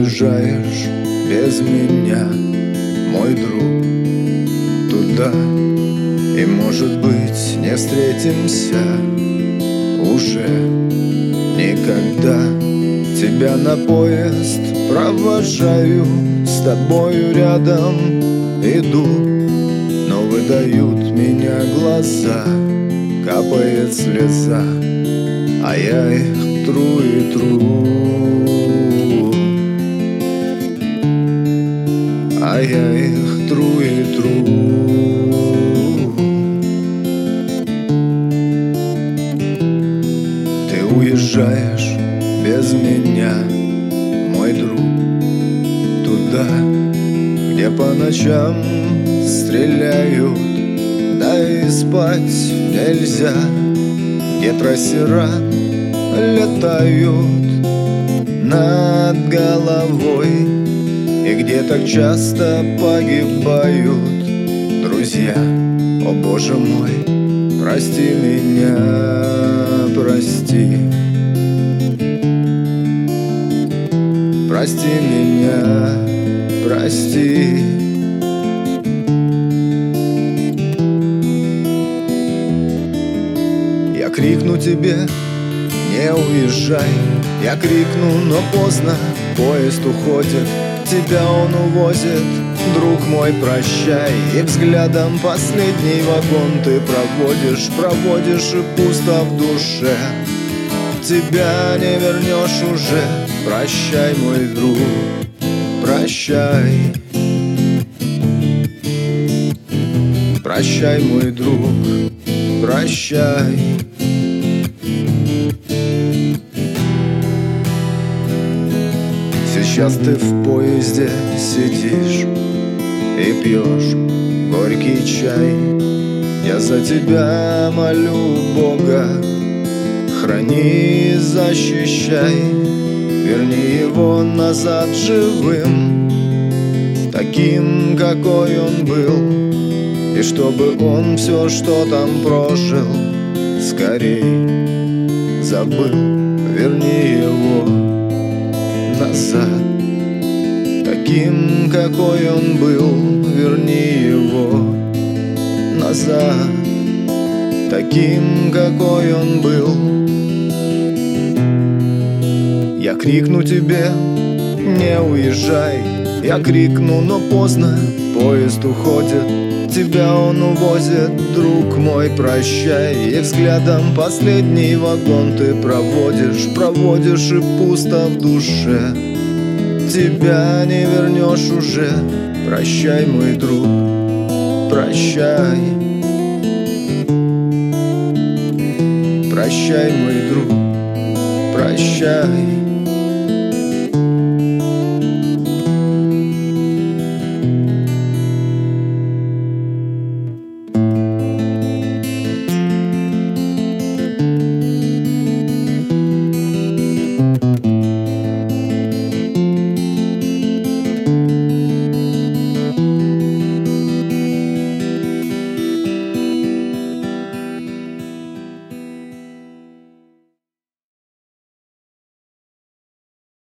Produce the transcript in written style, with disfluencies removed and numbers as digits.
уезжаешь без меня, мой друг, туда. И, может быть, не встретимся уже никогда. Тебя на поезд провожаю, с тобою рядом иду, но выдают меня глаза, капает слеза, а я их тру и тру, а я их тру и тру. Ты уезжаешь без меня, мой друг, туда, где по ночам стреляют, да и спать нельзя, где трассера летают над головой, и где так часто погибают друзья. О, Боже мой, прости меня, прости. Прости меня, прости. Я крикну тебе, не уезжай. Я крикну, но поздно, поезд уходит, тебя он увозит. Друг мой, прощай. И взглядом последний вагон ты проводишь, проводишь, и пусто в душе. Тебя не вернешь уже. Прощай, мой друг, прощай. Прощай, мой друг, прощай. Сейчас ты в поезде сидишь и пьешь горький чай. Я за тебя молю Бога, храни и защищай. Верни его назад живым, таким, какой он был, и чтобы он все, что там прожил, скорей забыл. Верни его назад, таким, какой он был. Верни его назад, таким, какой он был. Я крикну тебе, не уезжай. Я крикну, но поздно, поезд уходит, тебя он увозит. Друг мой, прощай. И взглядом последний вагон ты проводишь, проводишь, и пусто в душе. Тебя не вернешь уже. Прощай, мой друг, прощай. Прощай, мой друг, прощай.